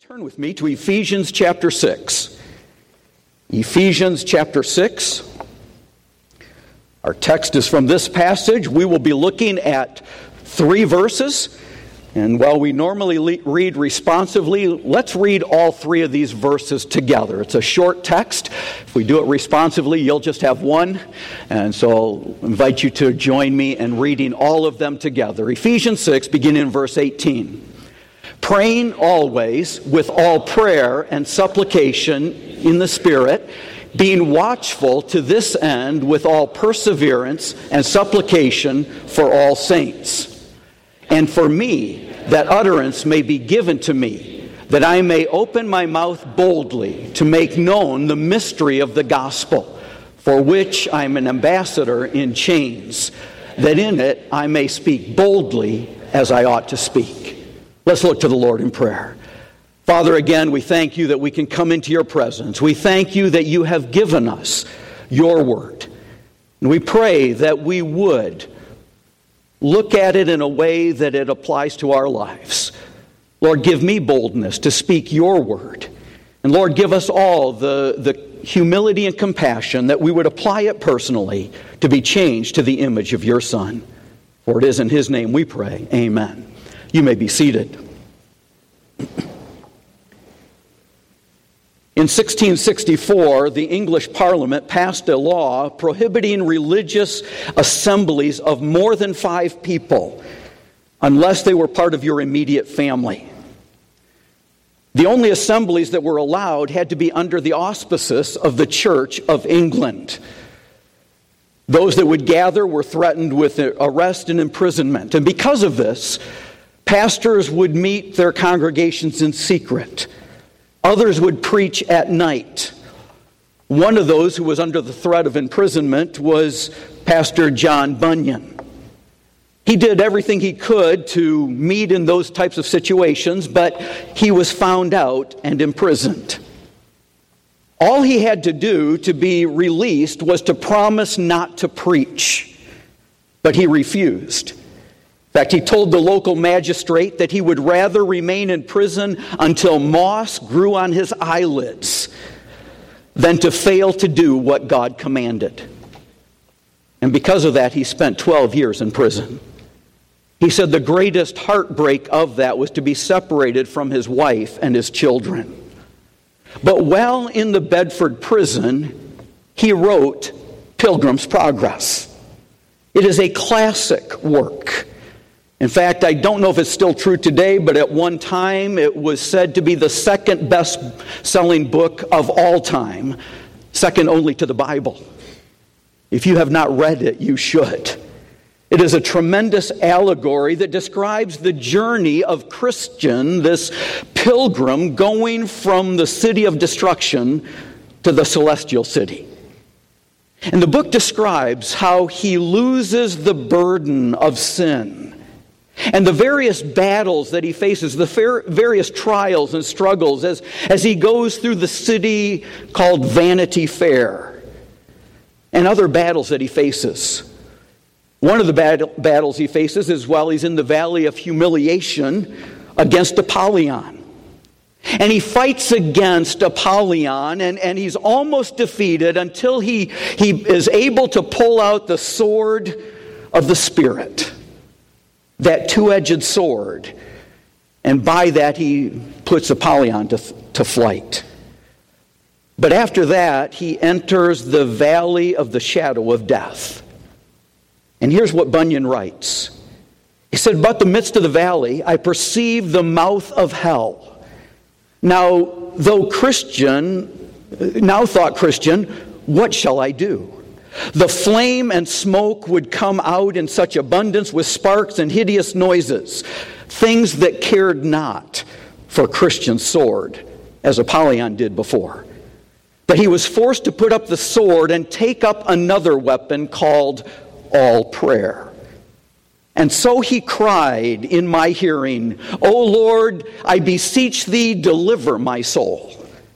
Turn with me to Ephesians chapter 6. Ephesians chapter 6. Our text is from this passage. We will be looking at 3 verses. And while we normally read responsively, let's read all 3 of these verses together. It's a short text. If we do it responsively, you'll just have one. And so I'll invite you to join me in reading all of them together. Ephesians 6, beginning in verse 18. Praying always with all prayer and supplication in the Spirit, being watchful to this end with all perseverance and supplication for all saints. And for me, that utterance may be given to me, that I may open my mouth boldly to make known the mystery of the gospel, for which I am an ambassador in chains, that in it I may speak boldly as I ought to speak. Let's look to the Lord in prayer. Father, again, we thank you that we can come into your presence. We thank you that you have given us your word. And we pray that we would look at it in a way that it applies to our lives. Lord, give me boldness to speak your word. And Lord, give us all the humility and compassion that we would apply it personally to be changed to the image of your Son. For it is in his name we pray. Amen. You may be seated. In 1664, the English Parliament passed a law prohibiting religious assemblies of more than 5 people unless they were part of your immediate family. The only assemblies that were allowed had to be under the auspices of the Church of England. Those that would gather were threatened with arrest and imprisonment. And because of this, pastors would meet their congregations in secret. Others would preach at night. One of those who was under the threat of imprisonment was Pastor John Bunyan. He did everything he could to meet in those types of situations, but he was found out and imprisoned. All he had to do to be released was to promise not to preach, but he refused. In fact, he told the local magistrate that he would rather remain in prison until moss grew on his eyelids than to fail to do what God commanded. And because of that, he spent 12 years in prison. He said the greatest heartbreak of that was to be separated from his wife and his children. But while in the Bedford prison, he wrote Pilgrim's Progress. It is a classic work. In fact, I don't know if it's still true today, but at one time it was said to be the second best-selling book of all time, second only to the Bible. If you have not read it, you should. It is a tremendous allegory that describes the journey of Christian, this pilgrim going from the city of destruction to the celestial city. And the book describes how he loses the burden of sin and the various battles that he faces, the various trials and struggles as he goes through the city called Vanity Fair and other battles that he faces. One of the battles he faces is while he's in the valley of humiliation against Apollyon. And he fights against Apollyon, and he's almost defeated until he is able to pull out the sword of the Spirit, that two-edged sword. And by that he puts Apollyon to flight. But after that, he enters the valley of the shadow of death. And here's what Bunyan writes. He said, "But the midst of the valley, I perceive the mouth of hell. Now thought Christian, what shall I do? The flame and smoke would come out in such abundance with sparks and hideous noises, things that cared not for Christian's sword, as Apollyon did before. But he was forced to put up the sword and take up another weapon called all prayer. And so he cried in my hearing, O Lord, I beseech thee, deliver my soul."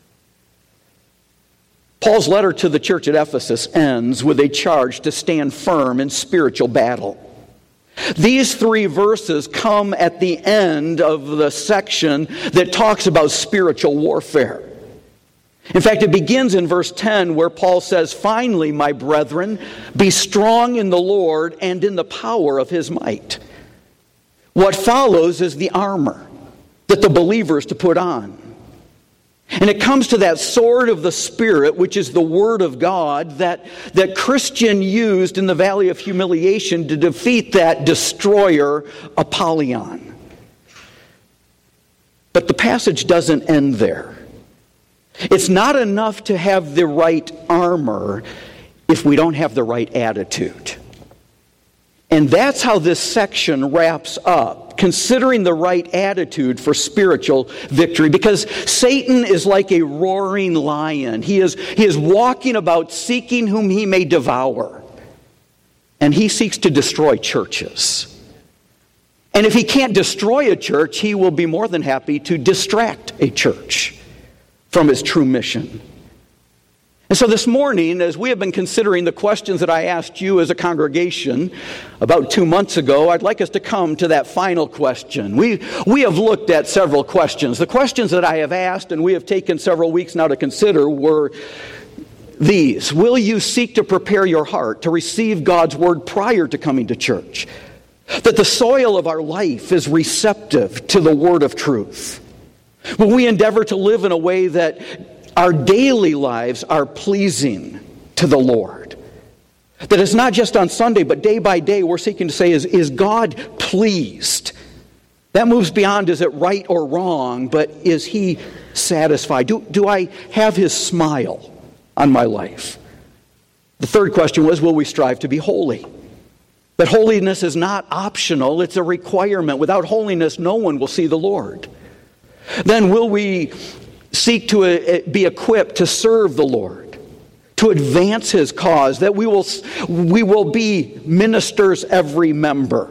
Paul's letter to the church at Ephesus ends with a charge to stand firm in spiritual battle. These three verses come at the end of the section that talks about spiritual warfare. In fact, it begins in verse 10 where Paul says, "Finally, my brethren, be strong in the Lord and in the power of His might." What follows is the armor that the believer is to put on. And it comes to that sword of the Spirit, which is the Word of God, that Christian used in the Valley of Humiliation to defeat that destroyer, Apollyon. But the passage doesn't end there. It's not enough to have the right armor if we don't have the right attitude. And that's how this section wraps up, considering the right attitude for spiritual victory. Because Satan is like a roaring lion. He is walking about seeking whom he may devour. And he seeks to destroy churches. And if he can't destroy a church, he will be more than happy to distract a church from its true mission. And so this morning, as we have been considering the questions that I asked you as a congregation about 2 months ago, I'd like us to come to that final question. We have looked at several questions. The questions that I have asked and we have taken several weeks now to consider were these. Will you seek to prepare your heart to receive God's Word prior to coming to church? That the soil of our life is receptive to the Word of truth. Will we endeavor to live in a way that our daily lives are pleasing to the Lord? That it's not just on Sunday, but day by day we're seeking to say, is God pleased? That moves beyond, is it right or wrong, but is He satisfied? Do I have His smile on my life? The third question was, will we strive to be holy? That holiness is not optional, it's a requirement. Without holiness, no one will see the Lord. Then will we seek to be equipped to serve the Lord, to advance His cause, that we will be ministers every member.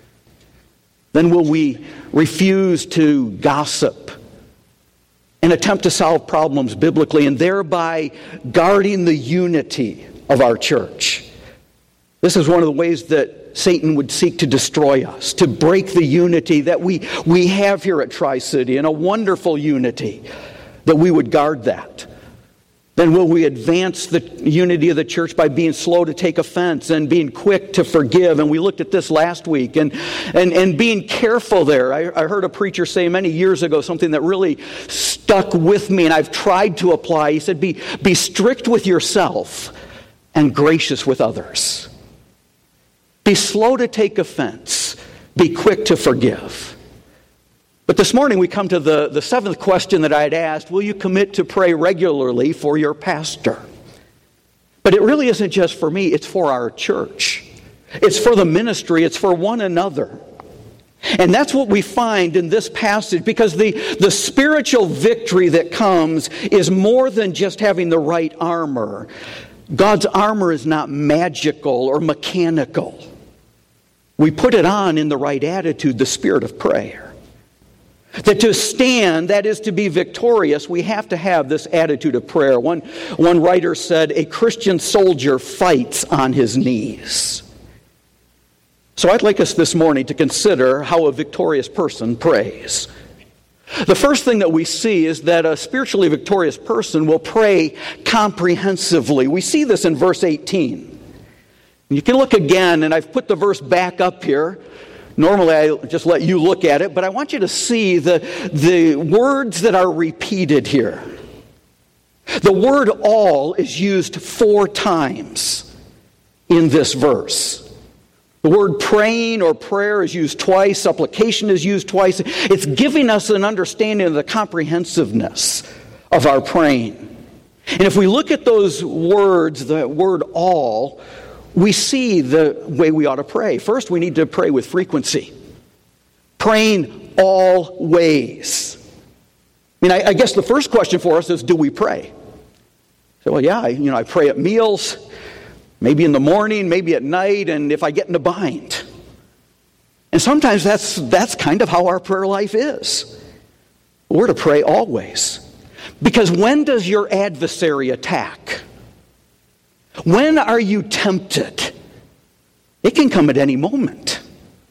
Then will we refuse to gossip and attempt to solve problems biblically and thereby guarding the unity of our church. This is one of the ways that Satan would seek to destroy us, to break the unity that we have here at Tri-City, and a wonderful unity, that we would guard that. Then will we advance the unity of the church by being slow to take offense and being quick to forgive? And we looked at this last week, and being careful there. I heard a preacher say many years ago something that really stuck with me, and I've tried to apply. He said, be strict with yourself and gracious with others. Be slow to take offense. Be quick to forgive. But this morning we come to the seventh question that I had asked. Will you commit to pray regularly for your pastor? But it really isn't just for me. It's for our church. It's for the ministry. It's for one another. And that's what we find in this passage, because the spiritual victory that comes is more than just having the right armor. God's armor is not magical or mechanical. We put it on in the right attitude, the spirit of prayer. That to stand, that is to be victorious, we have to have this attitude of prayer. One writer said, a Christian soldier fights on his knees. So I'd like us this morning to consider how a victorious person prays. The first thing that we see is that a spiritually victorious person will pray comprehensively. We see this in verse 18. You can look again, and I've put the verse back up here. Normally I just let you look at it, but I want you to see the words that are repeated here. The word all is used 4 times in this verse. The word praying or prayer is used twice. Supplication is used twice. It's giving us an understanding of the comprehensiveness of our praying. And if we look at those words, the word all, we see the way we ought to pray. First, we need to pray with frequency. Praying always. I mean, I guess the first question for us is, do we pray? So, well, yeah, I pray at meals, maybe in the morning, maybe at night, and if I get in a bind. And sometimes that's kind of how our prayer life is. We're to pray always. Because when does your adversary attack? When are you tempted? It can come at any moment.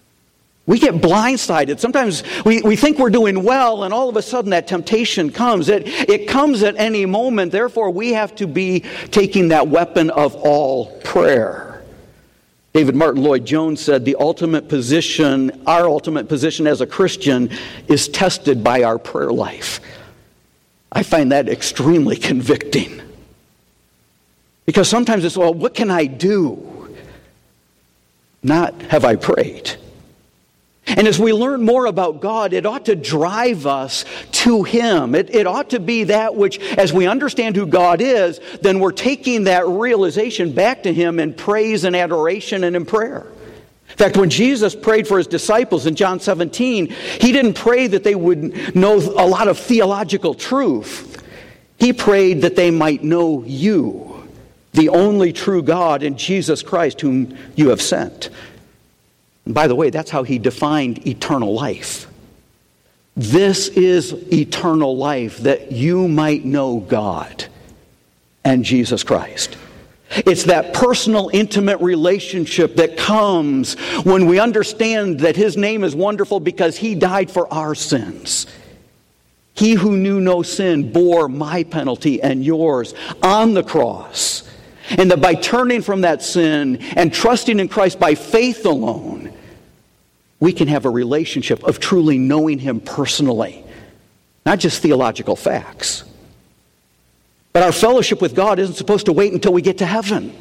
We get blindsided. Sometimes we think we're doing well, and all of a sudden that temptation comes. It comes at any moment. Therefore, we have to be taking that weapon of all prayer. David Martin Lloyd-Jones said, our ultimate position as a Christian is tested by our prayer life. I find that extremely convicting. Because sometimes it's, well, what can I do? Not, have I prayed? And as we learn more about God, it ought to drive us to Him. It ought to be that which, as we understand who God is, then we're taking that realization back to Him in praise and adoration and in prayer. In fact, when Jesus prayed for His disciples in John 17, He didn't pray that they would know a lot of theological truth. He prayed that they might know you, the only true God, and Jesus Christ, whom you have sent. And by the way, that's how He defined eternal life. This is eternal life, that you might know God and Jesus Christ. It's that personal, intimate relationship that comes when we understand that His name is wonderful because He died for our sins. He who knew no sin bore my penalty and yours on the cross. And that by turning from that sin and trusting in Christ by faith alone, we can have a relationship of truly knowing Him personally. Not just theological facts. But our fellowship with God isn't supposed to wait until we get to heaven.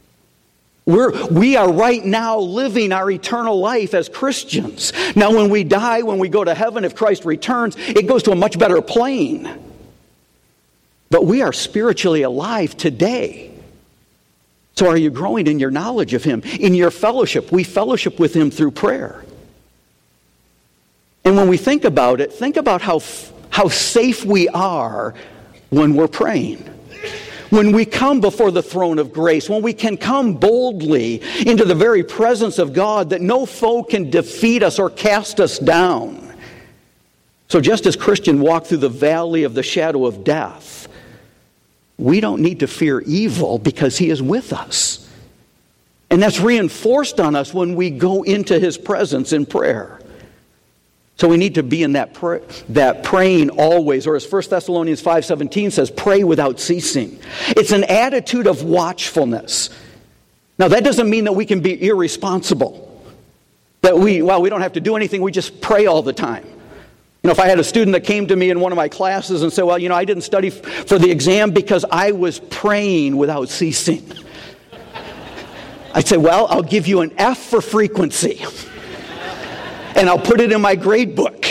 We are right now living our eternal life as Christians. Now when we die, when we go to heaven, if Christ returns, it goes to a much better plane. But we are spiritually alive today. So are you growing in your knowledge of Him, in your fellowship? We fellowship with Him through prayer. And when we think about it, think about how safe we are when we're praying. When we come before the throne of grace, when we can come boldly into the very presence of God, that no foe can defeat us or cast us down. So just as Christians walk through the valley of the shadow of death, we don't need to fear evil because He is with us. And that's reinforced on us when we go into His presence in prayer. So we need to be in that praying always, or as 1 Thessalonians 5:17 says, pray without ceasing. It's an attitude of watchfulness. Now that doesn't mean that we can be irresponsible. That we don't have to do anything, we just pray all the time. You know, if I had a student that came to me in one of my classes and said, well, you know, I didn't study for the exam because I was praying without ceasing. I'd say, well, I'll give you an F for frequency. And I'll put it in my grade book.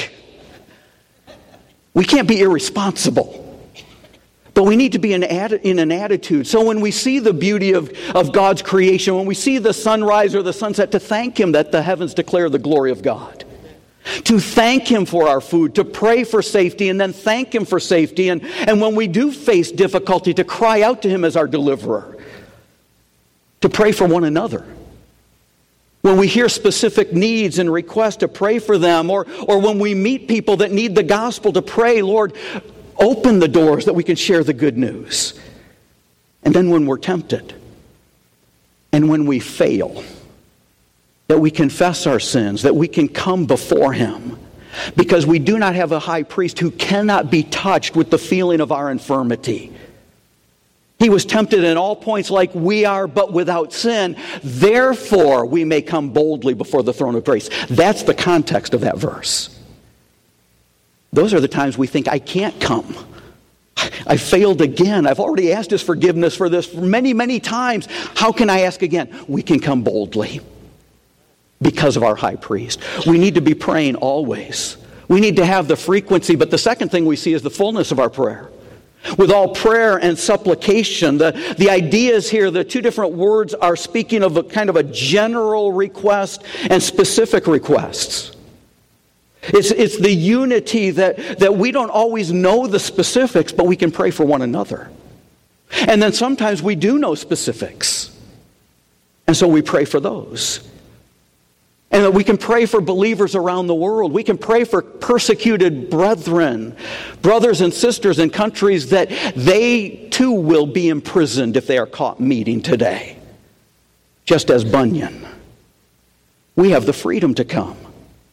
We can't be irresponsible. But we need to be in an attitude. So when we see the beauty of God's creation, when we see the sunrise or the sunset, to thank Him that the heavens declare the glory of God. To thank Him for our food, to pray for safety, and then thank Him for safety. And when we do face difficulty, to cry out to Him as our deliverer. To pray for one another. When we hear specific needs and requests, to pray for them. Or when we meet people that need the gospel, to pray, Lord, open the doors that we can share the good news. And then when we're tempted, and when we fail, that we confess our sins, that we can come before Him. Because we do not have a high priest who cannot be touched with the feeling of our infirmity. He was tempted in all points like we are, but without sin. Therefore, we may come boldly before the throne of grace. That's the context of that verse. Those are the times we think, I can't come. I failed again. I've already asked His forgiveness for this many, many times. How can I ask again? We can come boldly because of our high priest. We need to be praying always. We need to have the frequency, but the second thing we see is the fullness of our prayer. With all prayer and supplication. The ideas here, the two different words are speaking of a kind of a general request and specific requests. It's the unity that we don't always know the specifics, but we can pray for one another. And then sometimes we do know specifics. And so we pray for those. And that we can pray for believers around the world. We can pray for persecuted brethren, brothers and sisters in countries that they too will be imprisoned if they are caught meeting today. Just as Bunyan. We have the freedom to come.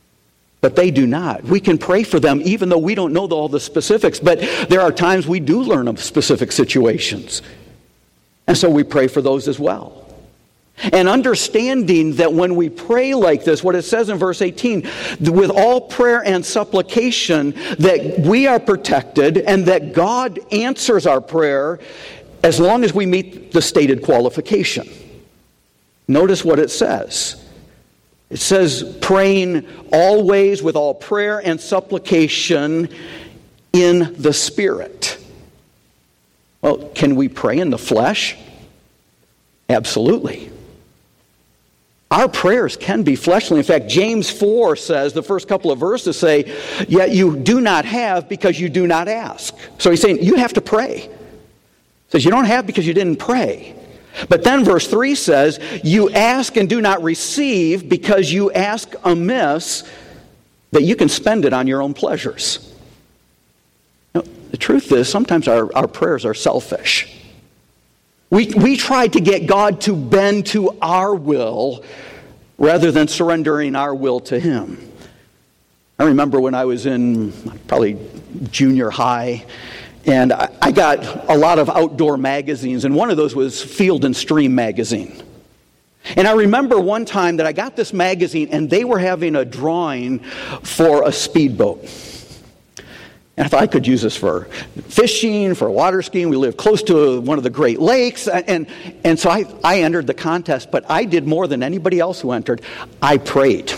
but they do not. We can pray for them even though we don't know all the specifics, but there are times we do learn of specific situations. And so we pray for those as well. And understanding that when we pray like this, what it says in verse 18, with all prayer and supplication, that we are protected and that God answers our prayer as long as we meet the stated qualification. Notice what it says. It says, praying always with all prayer and supplication in the Spirit. Well, can we pray in the flesh? Absolutely. Our prayers can be fleshly. In fact, James 4 says, the first couple of verses say, yet you do not have because you do not ask. So he's saying, you have to pray. He says, you don't have because you didn't pray. But then verse 3 says, you ask and do not receive because you ask amiss, that you can spend it on your own pleasures. Now, the truth is, sometimes our prayers are selfish. We try to get God to bend to our will rather than surrendering our will to Him. I remember when I was in probably junior high, and I got a lot of outdoor magazines, and one of those was Field and Stream magazine. And I remember one time that I got this magazine, and they were having a drawing for a speedboat. And I thought I could use this for fishing, for water skiing. We live close to one of the Great Lakes. And so I entered the contest, but I did more than anybody else who entered. I prayed.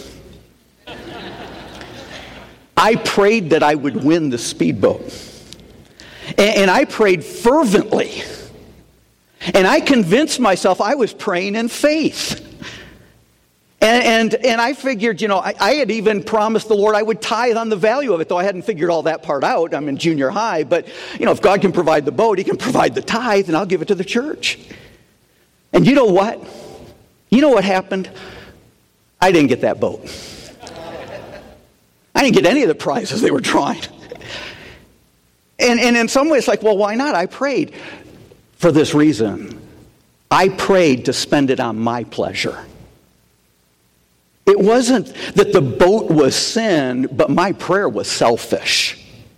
I prayed that I would win the speedboat. And I prayed fervently. And I convinced myself I was praying in faith. And I figured, I had even promised the Lord I would tithe on the value of it, though I hadn't figured all that part out. I'm in junior high. But, if God can provide the boat, He can provide the tithe, and I'll give it to the church. And you know what? You know what happened? I didn't get that boat. I didn't get any of the prizes they were drawing. And in some ways, like, well, why not? I prayed for this reason. I prayed to spend it on my pleasure. It wasn't that the boat was sin, but my prayer was selfish.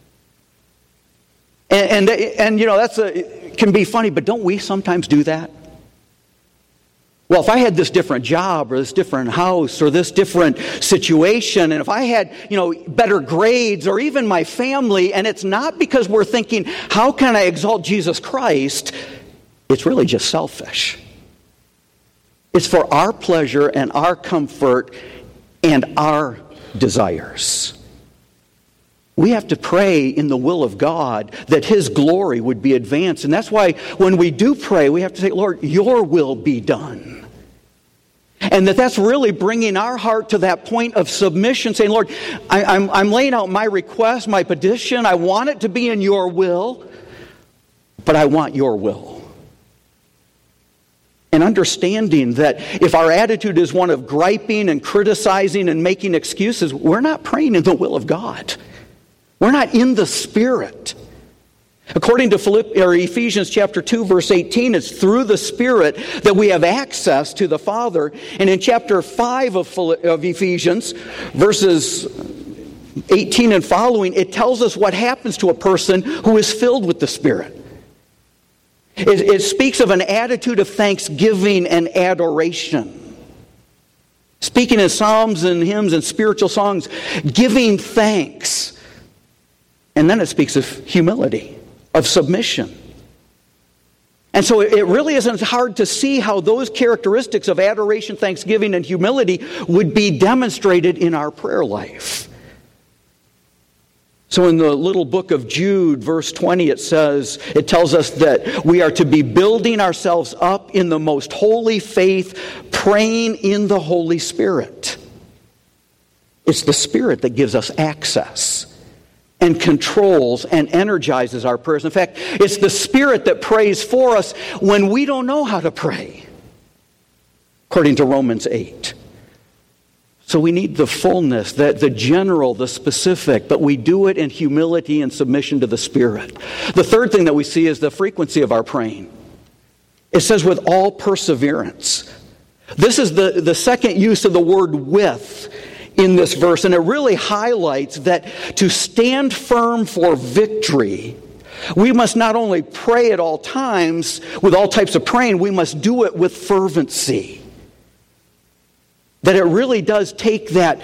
And it can be funny, but don't we sometimes do that? Well, if I had this different job or this different house or this different situation, and if I had, better grades or even my family, and it's not because we're thinking, how can I exalt Jesus Christ? It's really just selfish. It's for our pleasure and our comfort and our desires. We have to pray in the will of God that His glory would be advanced. And that's why when we do pray, we have to say, Lord, your will be done. And that's really bringing our heart to that point of submission, saying, Lord, I'm laying out my request, my petition. I want it to be in your will, but I want your will. And understanding that if our attitude is one of griping and criticizing and making excuses, we're not praying in the will of God. We're not in the Spirit. According to Ephesians chapter 2, verse 18, it's through the Spirit that we have access to the Father. And in chapter 5 of Ephesians, verses 18 and following, it tells us what happens to a person who is filled with the Spirit. It speaks of an attitude of thanksgiving and adoration. Speaking in psalms and hymns and spiritual songs, giving thanks. And then it speaks of humility, of submission. And so it really isn't hard to see how those characteristics of adoration, thanksgiving, and humility would be demonstrated in our prayer life. So in the little book of Jude, verse 20, it tells us that we are to be building ourselves up in the most holy faith, praying in the Holy Spirit. It's the Spirit that gives us access and controls and energizes our prayers. In fact, it's the Spirit that prays for us when we don't know how to pray, according to Romans 8. So we need the fullness, the general, the specific, but we do it in humility and submission to the Spirit. The third thing that we see is the frequency of our praying. It says with all perseverance. This is the second use of the word with in this verse, and it really highlights that to stand firm for victory, we must not only pray at all times with all types of praying, we must do it with fervency. That it really does take that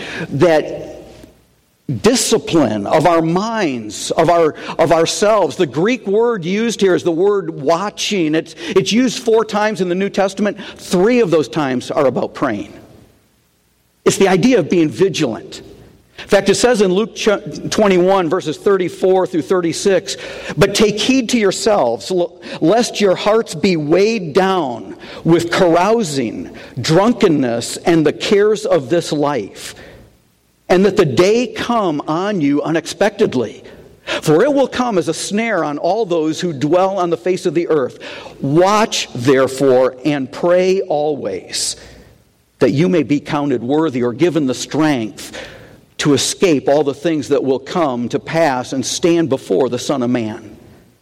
discipline of our minds, of ourselves. The Greek word used here is the word watching. It's used 4 times in the New Testament. 3 of those times are about praying. It's the idea of being vigilant. In fact, it says in Luke 21, verses 34 through 36, "But take heed to yourselves, lest your hearts be weighed down with carousing, drunkenness, and the cares of this life, and that the day come on you unexpectedly. For it will come as a snare on all those who dwell on the face of the earth. Watch, therefore, and pray always, that you may be counted worthy or given the strength to escape all the things that will come to pass and stand before the Son of Man."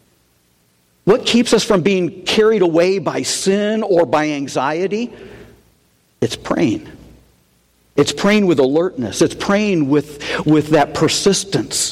What keeps us from being carried away by sin or by anxiety? It's praying. It's praying with alertness. It's praying with that persistence.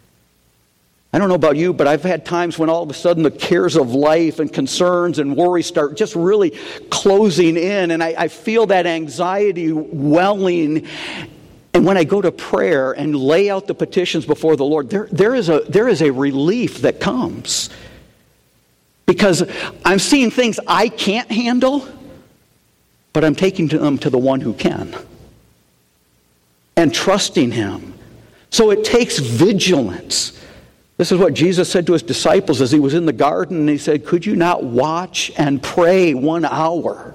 I don't know about you, but I've had times when all of a sudden the cares of life and concerns and worries start just really closing in, and I feel that anxiety welling. And when I go to prayer and lay out the petitions before the Lord, there is a relief that comes. Because I'm seeing things I can't handle, but I'm taking them to the one who can. And trusting Him. So it takes vigilance. This is what Jesus said to His disciples as He was in the garden, and He said, "Could you not watch and pray 1 hour?"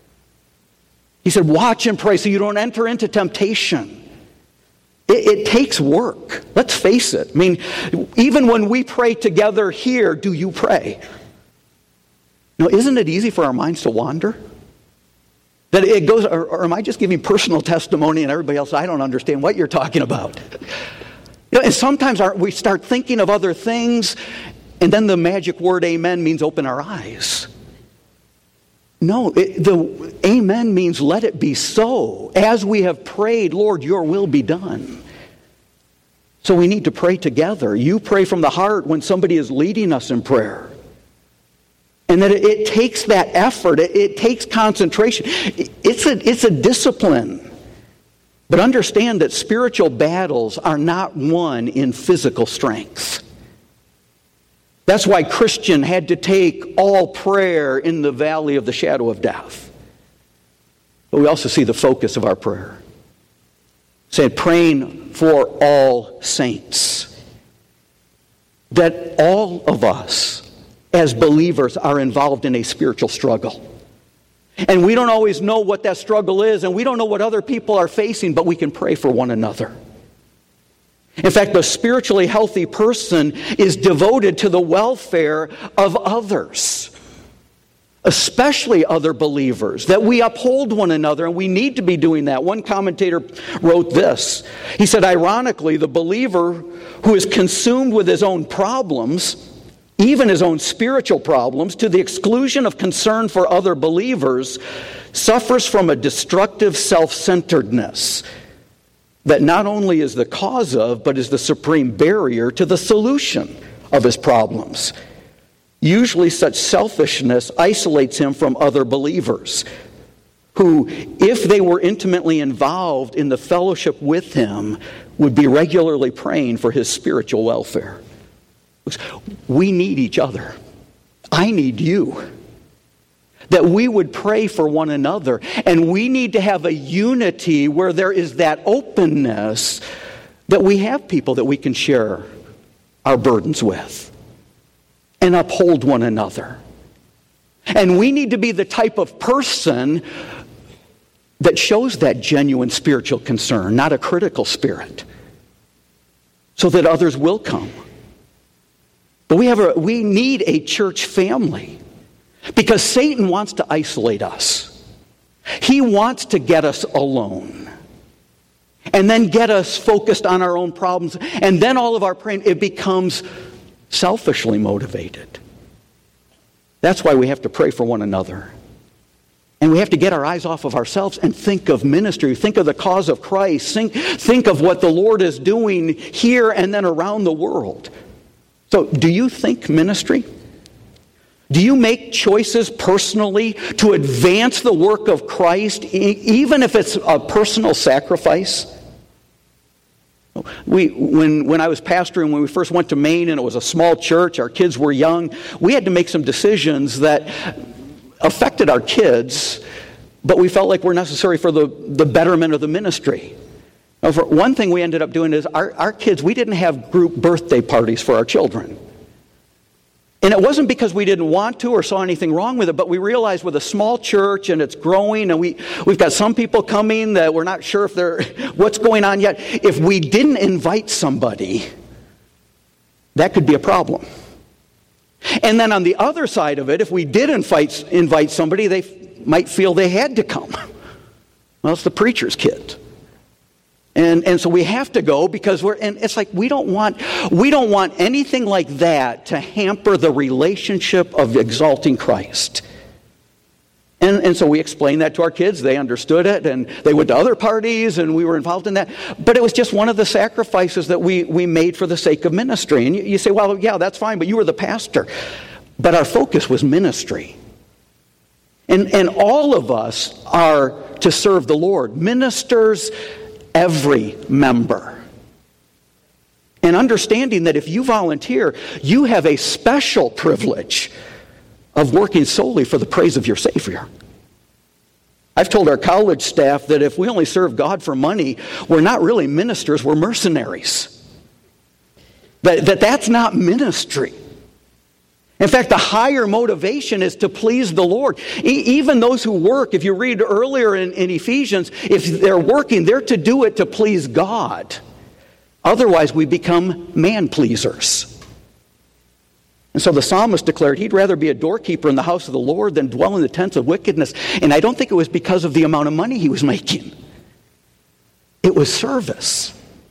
He said, watch and pray so you don't enter into temptation. It takes work. Let's face it. I mean, even when we pray together here, do you pray? Now, isn't it easy for our minds to wander? That it goes, or am I just giving personal testimony and everybody else, I don't understand what you're talking about? And sometimes we start thinking of other things, and then the magic word amen means open our eyes. No, the amen means let it be so. As we have prayed, Lord, your will be done. So we need to pray together. You pray from the heart when somebody is leading us in prayer. And that it takes that effort. It takes concentration. It's a discipline. But understand that spiritual battles are not won in physical strength. That's why Christian had to take all prayer in the valley of the shadow of death. But we also see the focus of our prayer. Saying, praying for all saints. That all of us, as believers, are involved in a spiritual struggle. And we don't always know what that struggle is, and we don't know what other people are facing, but we can pray for one another. In fact, the spiritually healthy person is devoted to the welfare of others, especially other believers, that we uphold one another, and we need to be doing that. One commentator wrote this. He said, ironically, the believer who is consumed with his own problems, even his own spiritual problems, to the exclusion of concern for other believers, suffers from a destructive self-centeredness that not only is the cause of, but is the supreme barrier to the solution of his problems. Usually such selfishness isolates him from other believers who, if they were intimately involved in the fellowship with him, would be regularly praying for his spiritual welfare. We need each other. I need you. That we would pray for one another. And we need to have a unity where there is that openness that we have people that we can share our burdens with and uphold one another. And we need to be the type of person that shows that genuine spiritual concern, not a critical spirit, so that others will come. But we need a church family. Because Satan wants to isolate us. He wants to get us alone. And then get us focused on our own problems. And then all of our praying, it becomes selfishly motivated. That's why we have to pray for one another. And we have to get our eyes off of ourselves and think of ministry, think of the cause of Christ, think of what the Lord is doing here and then around the world. So, do you think ministry? Do you make choices personally to advance the work of Christ, even if it's a personal sacrifice? When I was pastoring, when we first went to Maine and it was a small church, our kids were young, we had to make some decisions that affected our kids, but we felt like were necessary for the betterment of the ministry. Now, for one thing we ended up doing is our kids, we didn't have group birthday parties for our children. And it wasn't because we didn't want to or saw anything wrong with it, but we realized with a small church and it's growing and we've got some people coming that we're not sure if they're what's going on yet. If we didn't invite somebody, that could be a problem. And then on the other side of it, if we did invite somebody, they might feel they had to come. Well, it's the preacher's kid. And so we have to go because and it's like we don't want anything like that to hamper the relationship of exalting Christ. And so we explained that to our kids. They understood it, and they went to other parties, and we were involved in that. But it was just one of the sacrifices that we made for the sake of ministry. And you say, well, yeah, that's fine, but you were the pastor. But our focus was ministry. And all of us are to serve the Lord. Ministers, every member. And understanding that if you volunteer, you have a special privilege of working solely for the praise of your Savior. I've told our college staff that if we only serve God for money, we're not really ministers, we're mercenaries. That's not ministry. In fact, the higher motivation is to please the Lord. Even those who work, if you read earlier in Ephesians, if they're working, they're to do it to please God. Otherwise, we become man-pleasers. And so the psalmist declared he'd rather be a doorkeeper in the house of the Lord than dwell in the tents of wickedness. And I don't think it was because of the amount of money he was making. It was service.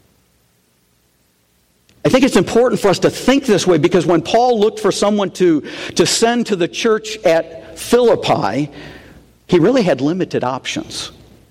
I think it's important for us to think this way because when Paul looked for someone to send to the church at Philippi, he really had limited options.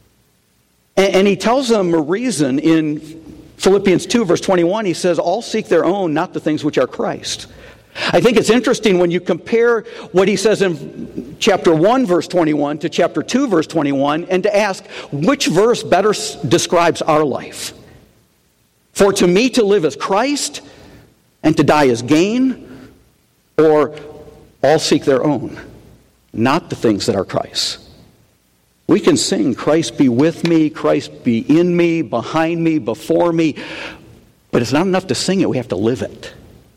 And he tells them a reason in Philippians 2, verse 21. He says, all seek their own, not the things which are Christ. I think it's interesting when you compare what he says in chapter 1, verse 21 to chapter 2, verse 21, and to ask which verse better describes our life. For to me to live is Christ, and to die is gain, or all seek their own, not the things that are Christ. We can sing, Christ be with me, Christ be in me, behind me, before me, but it's not enough to sing it, we have to live it.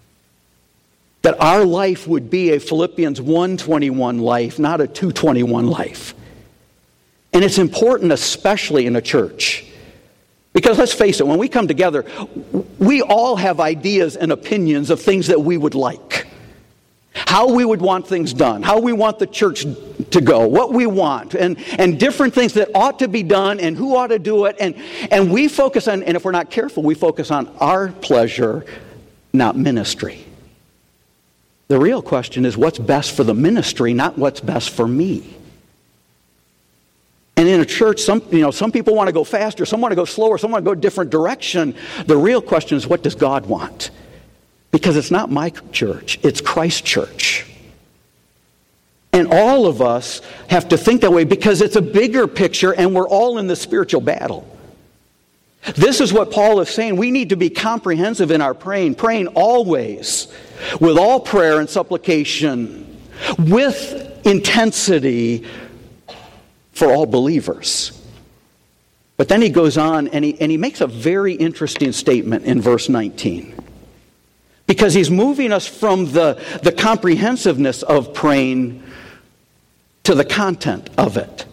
That our life would be a Philippians 1:21 life, not a 2:21 life. And it's important, especially in a church. Because let's face it, when we come together, we all have ideas and opinions of things that we would like. How we would want things done, how we want the church to go, what we want, and different things that ought to be done and who ought to do it. And we focus on, and if we're not careful, we focus on our pleasure, not ministry. The real question is what's best for the ministry, not what's best for me. And in a church, some people want to go faster, some want to go slower, some want to go a different direction. The real question is what does God want? Because it's not my church, it's Christ's church. And all of us have to think that way because it's a bigger picture and we're all in the spiritual battle. This is what Paul is saying. We need to be comprehensive in our praying always with all prayer and supplication, with intensity for all believers. But then he goes on and he makes a very interesting statement in verse 19. Because he's moving us from the comprehensiveness of praying to the content of it.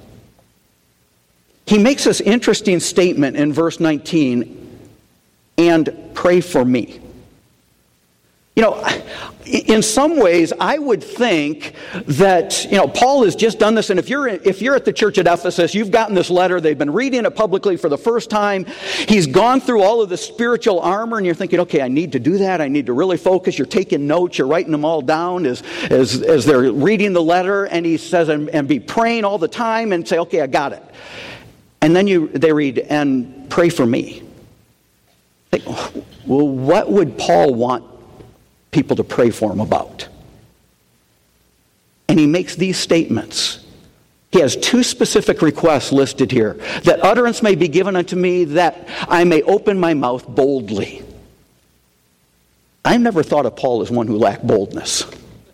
He makes this interesting statement in verse 19, and pray for me. You know, in some ways, I would think that, Paul has just done this, and if you're at the church at Ephesus, you've gotten this letter, they've been reading it publicly for the first time, he's gone through all of the spiritual armor, and you're thinking, okay, I need to do that, I need to really focus, you're taking notes, you're writing them all down as they're reading the letter, and he says, and be praying all the time, and say, okay, I got it. And then they read, and pray for me. Like, well, what would Paul want people to pray for him about? And he makes these statements. He has two specific requests listed here. That utterance may be given unto me, that I may open my mouth boldly. I never thought of Paul as one who lacked boldness.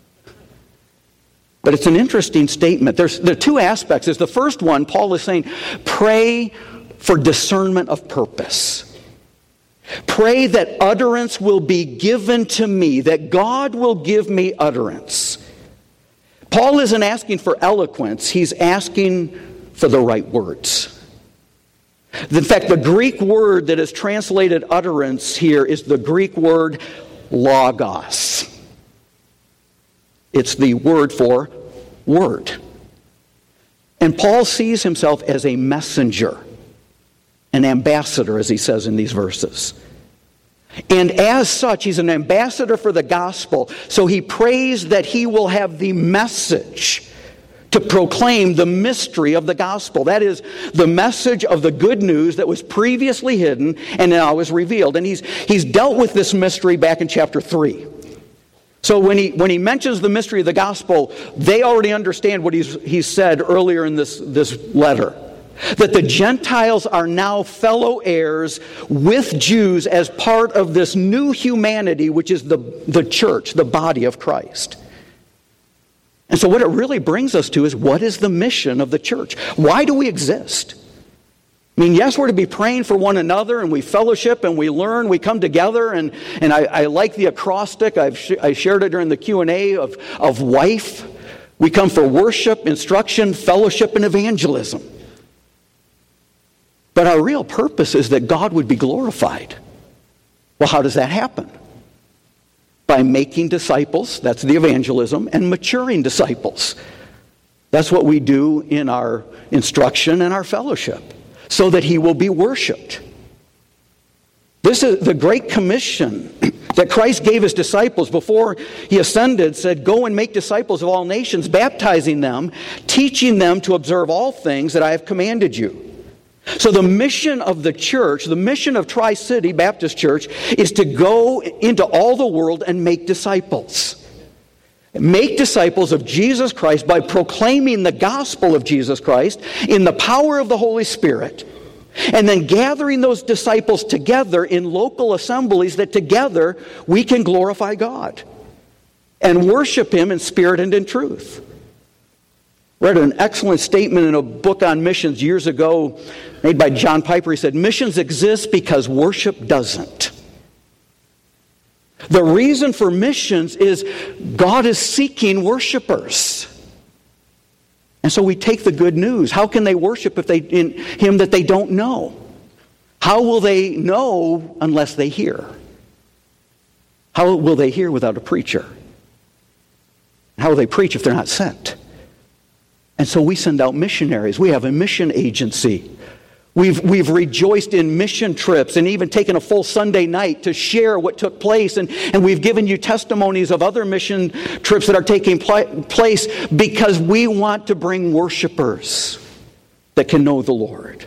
But it's an interesting statement. There are two aspects. The first one, Paul is saying, pray for discernment of purpose. Pray that utterance will be given to me, that God will give me utterance. Paul isn't asking for eloquence, he's asking for the right words. In fact, the Greek word that is translated utterance here is the Greek word logos. It's the word for word. And Paul sees himself as a messenger, an ambassador, as he says in these verses. And as such, he's an ambassador for the gospel. So he prays that he will have the message to proclaim the mystery of the gospel. That is, the message of the good news that was previously hidden and now is revealed. And he's dealt with this mystery back in chapter 3. So when he mentions the mystery of the gospel, they already understand what he's said earlier in this letter. That the Gentiles are now fellow heirs with Jews as part of this new humanity, which is the church, the body of Christ. And so what it really brings us to is, what is the mission of the church? Why do we exist? I mean, yes, we're to be praying for one another, and we fellowship, and we learn, we come together, and I like the acrostic. I shared it during the Q&A of WIFE. We come for worship, instruction, fellowship, and evangelism. But our real purpose is that God would be glorified. Well, how does that happen? By making disciples, that's the evangelism, and maturing disciples. That's what we do in our instruction and our fellowship, so that He will be worshipped. This is the Great Commission that Christ gave His disciples before He ascended, said, go and make disciples of all nations, baptizing them, teaching them to observe all things that I have commanded you. So the mission of the church, the mission of Tri-City Baptist Church, is to go into all the world and make disciples. Make disciples of Jesus Christ by proclaiming the gospel of Jesus Christ in the power of the Holy Spirit, and then gathering those disciples together in local assemblies that together we can glorify God and worship Him in spirit and in truth. Read an excellent statement in a book on missions years ago made by John Piper. He said, missions exist because worship doesn't. The reason for missions is God is seeking worshipers. And so we take the good news. How can they worship in Him that they don't know? How will they know unless they hear? How will they hear without a preacher? How will they preach if they're not sent? And so we send out missionaries. We have a mission agency. We've rejoiced in mission trips and even taken a full Sunday night to share what took place. And we've given you testimonies of other mission trips that are taking place because we want to bring worshipers that can know the Lord.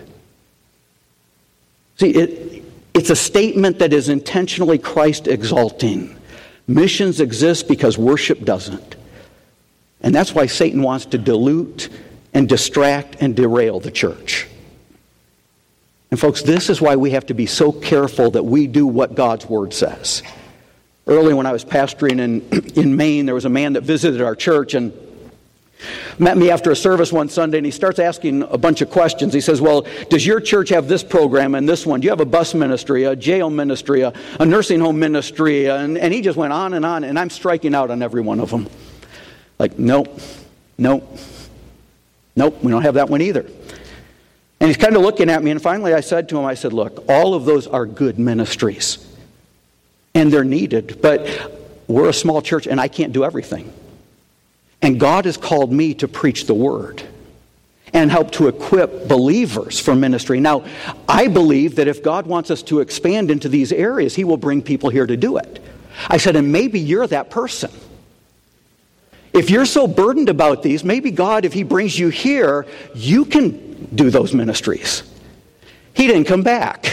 See, it's a statement that is intentionally Christ-exalting. Missions exist because worship doesn't. And that's why Satan wants to dilute and distract and derail the church. And folks, this is why we have to be so careful that we do what God's Word says. Early when I was pastoring in Maine, there was a man that visited our church and met me after a service one Sunday, and he starts asking a bunch of questions. He says, well, does your church have this program and this one? Do you have a bus ministry, a jail ministry, a nursing home ministry? And he just went on, and I'm striking out on every one of them. Like, nope, we don't have that one either. And he's kind of looking at me, and finally I said to him, look, all of those are good ministries. And they're needed. But we're a small church and I can't do everything. And God has called me to preach the word and help to equip believers for ministry. Now, I believe that if God wants us to expand into these areas, He will bring people here to do it. I said, and maybe you're that person. If you're so burdened about these, maybe God, if He brings you here, you can do those ministries. He didn't come back.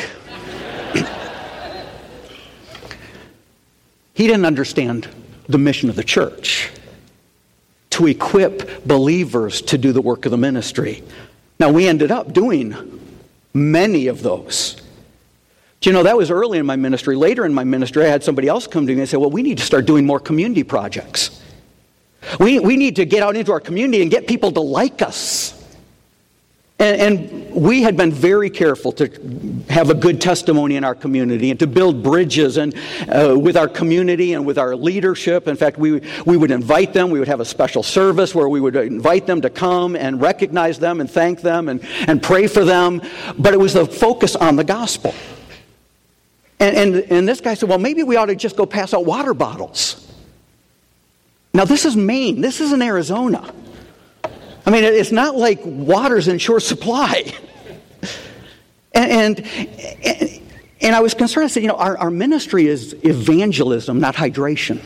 He didn't understand the mission of the church, to equip believers to do the work of the ministry. Now, we ended up doing many of those. Do you know, that was early in my ministry. Later in my ministry, I had somebody else come to me and say, well, we need to start doing more community projects. We need to get out into our community and get people to like us. And we had been very careful to have a good testimony in our community and to build bridges and with our community and with our leadership. In fact, we would invite them. We would have a special service where we would invite them to come and recognize them and thank them and pray for them. But it was the focus on the gospel. And this guy said, well, maybe we ought to just go pass out water bottles. Now, this is Maine. This isn't Arizona. I mean, it's not like water's in short supply. And I was concerned. I said, you know, our ministry is evangelism, not hydration.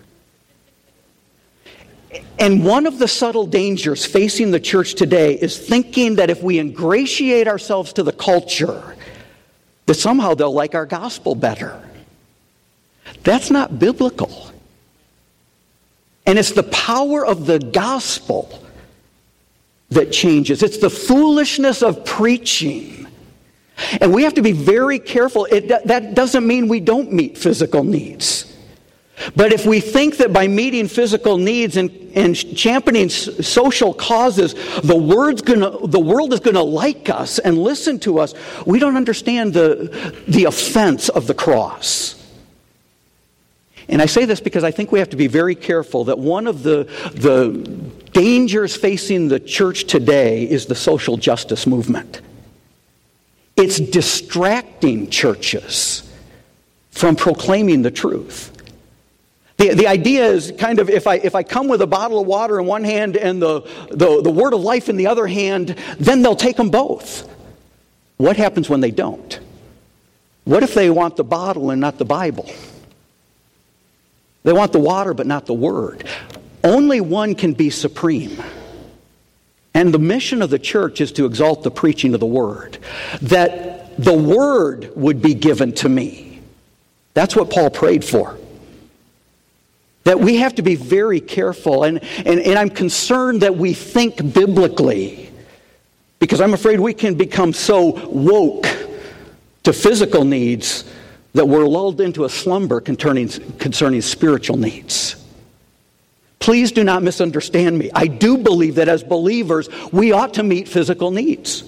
And one of the subtle dangers facing the church today is thinking that if we ingratiate ourselves to the culture, that somehow they'll like our gospel better. That's not biblical. And it's the power of the gospel that changes. It's the foolishness of preaching. And we have to be very careful. That doesn't mean we don't meet physical needs. But if we think that by meeting physical needs and championing social causes, the world is going to like us and listen to us, we don't understand the offense of the cross. And I say this because I think we have to be very careful that one of the dangers facing the church today is the social justice movement. It's distracting churches from proclaiming the truth. The idea is kind of if I come with a bottle of water in one hand and the word of life in the other hand, then they'll take them both. What happens when they don't? What if they want the bottle and not the Bible? They want the water but not the word. Only one can be supreme. And the mission of the church is to exalt the preaching of the word. That the word would be given to me. That's what Paul prayed for. That we have to be very careful. And I'm concerned that we think biblically. Because I'm afraid we can become so woke to physical needs that we're lulled into a slumber concerning spiritual needs. Please do not misunderstand me. I do believe that as believers, we ought to meet physical needs.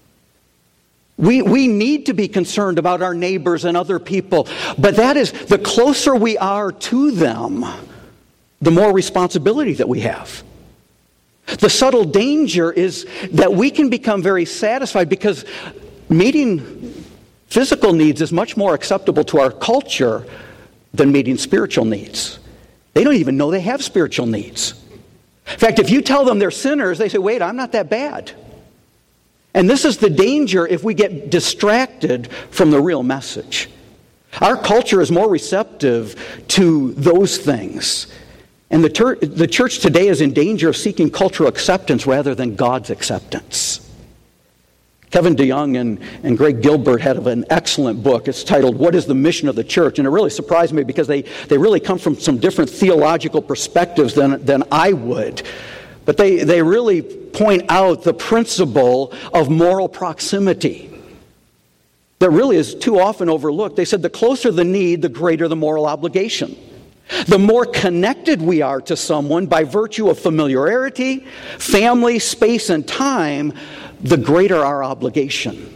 We need to be concerned about our neighbors and other people. But that is, the closer we are to them, the more responsibility that we have. The subtle danger is that we can become very satisfied because meeting physical needs is much more acceptable to our culture than meeting spiritual needs. They don't even know they have spiritual needs. In fact, if you tell them they're sinners, they say, wait, I'm not that bad. And this is the danger if we get distracted from the real message. Our culture is more receptive to those things. And the church today is in danger of seeking cultural acceptance rather than God's acceptance. Kevin DeYoung and Greg Gilbert had an excellent book. It's titled, What is the Mission of the Church? And it really surprised me because they really come from some different theological perspectives than I would. But they really point out the principle of moral proximity that really is too often overlooked. They said the closer the need, the greater the moral obligation. The more connected we are to someone by virtue of familiarity, family, space, and time, the greater our obligation.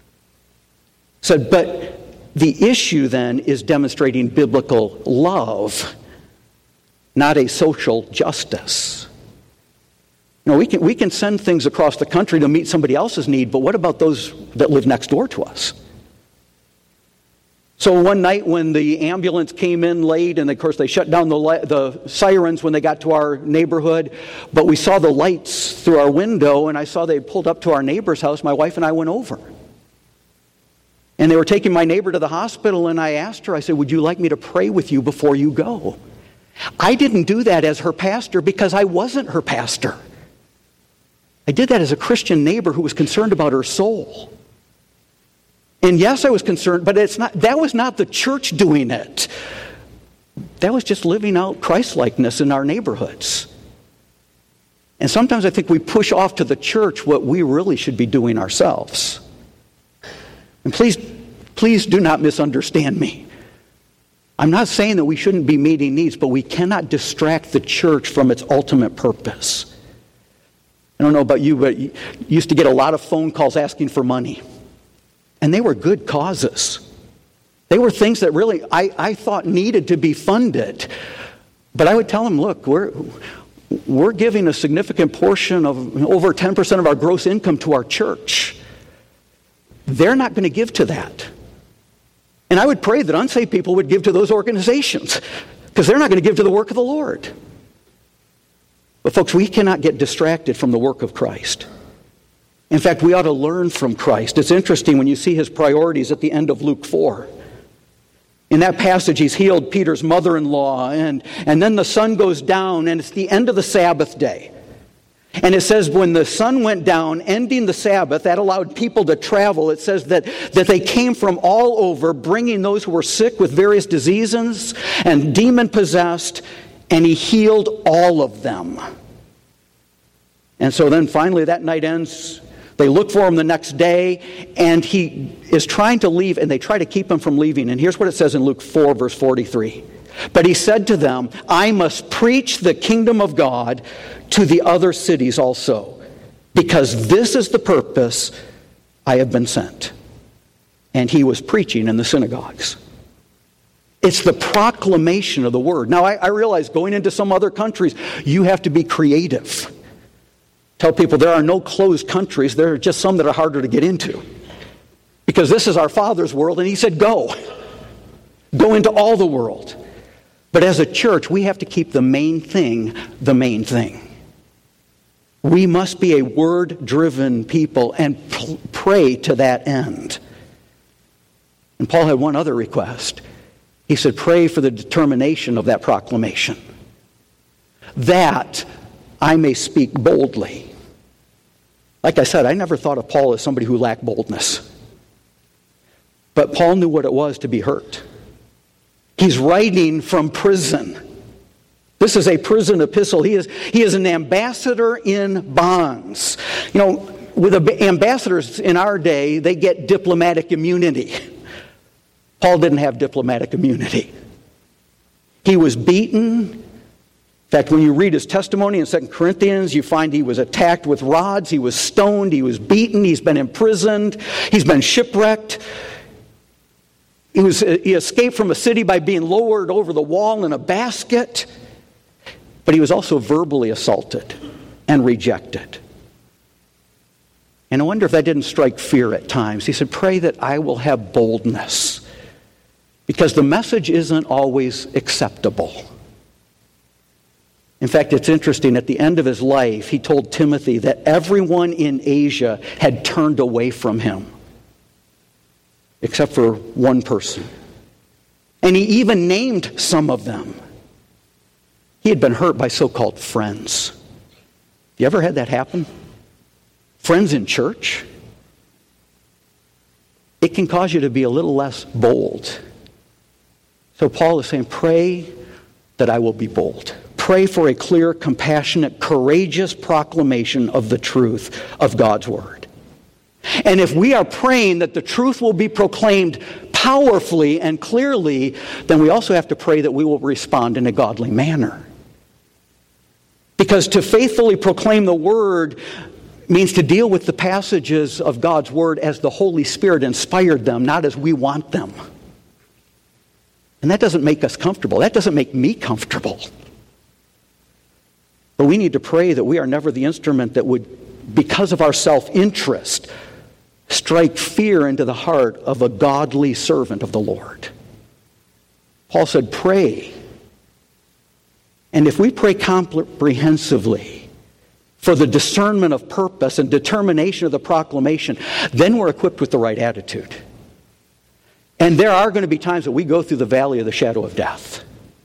But the issue then is demonstrating biblical love, not a social justice. You know, we can send things across the country to meet somebody else's need, but what about those that live next door to us? So one night when the ambulance came in late, and of course they shut down the sirens when they got to our neighborhood, but we saw the lights through our window, and I saw they pulled up to our neighbor's house. My wife and I went over. And they were taking my neighbor to the hospital, and I asked her, I said, would you like me to pray with you before you go? I didn't do that as her pastor because I wasn't her pastor. I did that as a Christian neighbor who was concerned about her soul. And yes, I was concerned, but that was not the church doing it. That was just living out Christ-likeness in our neighborhoods. And sometimes I think we push off to the church what we really should be doing ourselves. And please do not misunderstand me. I'm not saying that we shouldn't be meeting needs, but we cannot distract the church from its ultimate purpose. I don't know about you, but you used to get a lot of phone calls asking for money. And they were good causes. They were things that really I thought needed to be funded. But I would tell them, look, we're giving a significant portion of over 10% of our gross income to our church. They're not going to give to that. And I would pray that unsaved people would give to those organizations because they're not going to give to the work of the Lord. But folks, we cannot get distracted from the work of Christ. In fact, we ought to learn from Christ. It's interesting when you see his priorities at the end of Luke 4. In that passage, he's healed Peter's mother-in-law, and then the sun goes down, and it's the end of the Sabbath day. And it says when the sun went down, ending the Sabbath, that allowed people to travel. It says that they came from all over, bringing those who were sick with various diseases and demon-possessed, and he healed all of them. And so then finally that night ends. They look for him the next day, and he is trying to leave, and they try to keep him from leaving. And here's what it says in Luke 4, verse 43. But he said to them, I must preach the kingdom of God to the other cities also, because this is the purpose I have been sent. And he was preaching in the synagogues. It's the proclamation of the word. Now, I realize going into some other countries, you have to be creative. Tell people there are no closed countries. There are just some that are harder to get into. Because this is our Father's world, and he said, go. Go into all the world. But as a church, we have to keep the main thing the main thing. We must be a word-driven people and pray to that end. And Paul had one other request. He said, pray for the determination of that proclamation, that I may speak boldly. Like I said, I never thought of Paul as somebody who lacked boldness. But Paul knew what it was to be hurt. He's writing from prison. This is a prison epistle. He is an ambassador in bonds. You know, with ambassadors in our day, they get diplomatic immunity. Paul didn't have diplomatic immunity. He was beaten. In fact, when you read his testimony in 2 Corinthians, you find he was attacked with rods, he was stoned, he was beaten, he's been imprisoned, he's been shipwrecked. He escaped from a city by being lowered over the wall in a basket. But he was also verbally assaulted and rejected. And I wonder if that didn't strike fear at times. He said, pray that I will have boldness. Because the message isn't always acceptable. In fact, it's interesting, at the end of his life, he told Timothy that everyone in Asia had turned away from him, except for one person. And he even named some of them. He had been hurt by so-called friends. You ever had that happen? Friends in church? It can cause you to be a little less bold. So Paul is saying, pray that I will be bold. Pray for a clear, compassionate, courageous proclamation of the truth of God's word. And if we are praying that the truth will be proclaimed powerfully and clearly, then we also have to pray that we will respond in a godly manner. Because to faithfully proclaim the word means to deal with the passages of God's word as the Holy Spirit inspired them, not as we want them. And that doesn't make us comfortable. That doesn't make me comfortable. But we need to pray that we are never the instrument that would, because of our self-interest, strike fear into the heart of a godly servant of the Lord. Paul said, pray. And if we pray comprehensively for the discernment of purpose and determination of the proclamation, then we're equipped with the right attitude. And there are going to be times that we go through the valley of the shadow of death.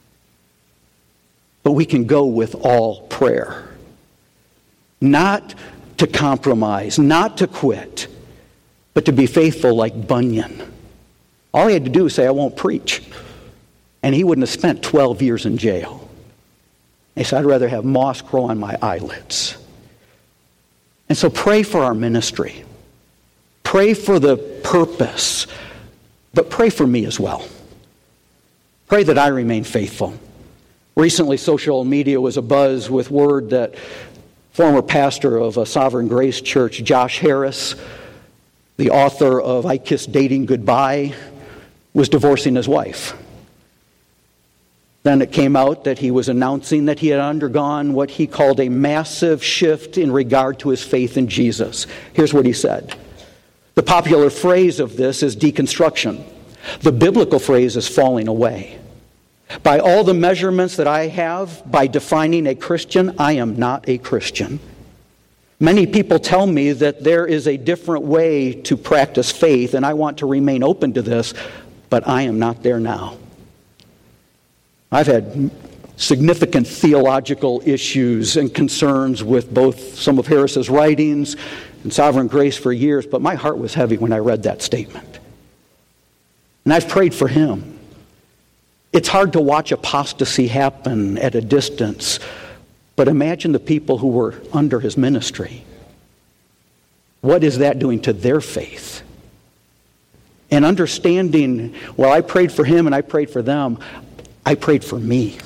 But we can go with all prayer. Not to compromise, not to quit, but to be faithful like Bunyan. All he had to do was say, I won't preach. And he wouldn't have spent 12 years in jail. He said, I'd rather have moss grow on my eyelids. And so pray for our ministry. Pray for the purpose. But pray for me as well. Pray that I remain faithful. Recently, social media was abuzz with word that former pastor of a Sovereign Grace Church, Josh Harris, the author of I Kissed Dating Goodbye, was divorcing his wife. Then it came out that he was announcing that he had undergone what he called a massive shift in regard to his faith in Jesus. Here's what he said. The popular phrase of this is deconstruction. The biblical phrase is falling away. By all the measurements that I have, by defining a Christian, I am not a Christian. Many people tell me that there is a different way to practice faith, and I want to remain open to this, but I am not there now. I've had significant theological issues and concerns with both some of Harris's writings and Sovereign Grace for years, but my heart was heavy when I read that statement. And I've prayed for him. It's hard to watch apostasy happen at a distance, but imagine the people who were under his ministry. What is that doing to their faith? And understanding, well, I prayed for him and I prayed for them, I prayed for me.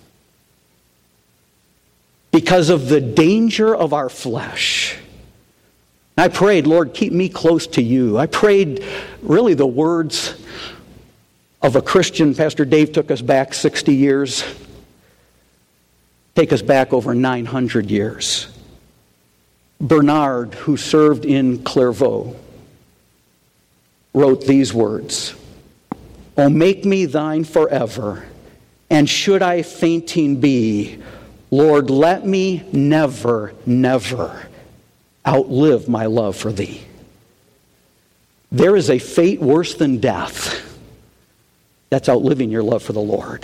Because of the danger of our flesh. I prayed, Lord, keep me close to you. I prayed really the words of a Christian. Pastor Dave took us back 60 years. Take us back over 900 years. Bernard, who served in Clairvaux, wrote these words. O make me thine forever, and should I fainting be, Lord, let me never, never outlive my love for thee. There is a fate worse than death. That's outliving your love for the Lord.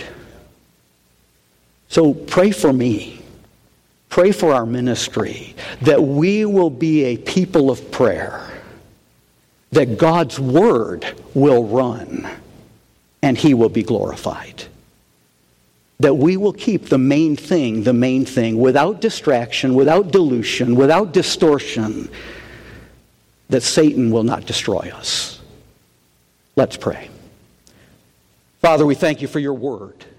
So pray for me. Pray for our ministry, that we will be a people of prayer, that God's word will run, and he will be glorified. That we will keep the main thing, without distraction, without dilution, without distortion, that Satan will not destroy us. Let's pray. Father, we thank you for your word.